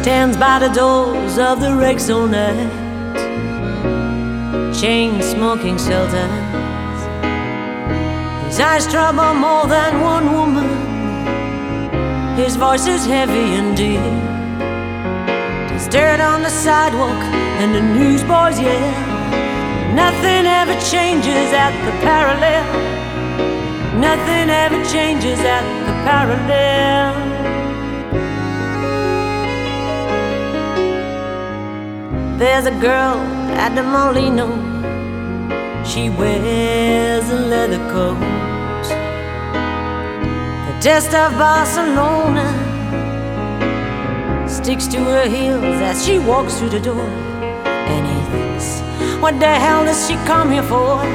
stands by the doors of the Rex all night, chain-smoking sultans. His eyes trouble more than one woman. His voice is heavy and deep. There's dirt on the sidewalk and the newsboys yell. Nothing ever changes at the parallel. Nothing ever changes at the parallel. There's a girl at the Molino. She wears a leather coat. The dust of Barcelona sticks to her heels as she walks through the door. And he thinks, what the hell does she come here for?